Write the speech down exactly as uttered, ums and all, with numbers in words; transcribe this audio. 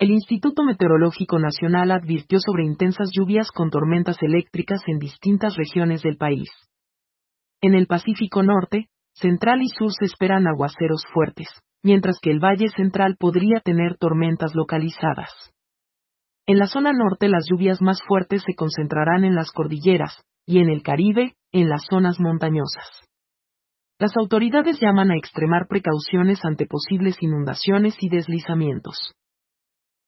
El Instituto Meteorológico Nacional advirtió sobre intensas lluvias con tormentas eléctricas en distintas regiones del país. En el Pacífico Norte, Central y Sur se esperan aguaceros fuertes, mientras que el Valle Central podría tener tormentas localizadas. En la zona norte las lluvias más fuertes se concentrarán en las cordilleras, y en el Caribe, en las zonas montañosas. Las autoridades llaman a extremar precauciones ante posibles inundaciones y deslizamientos.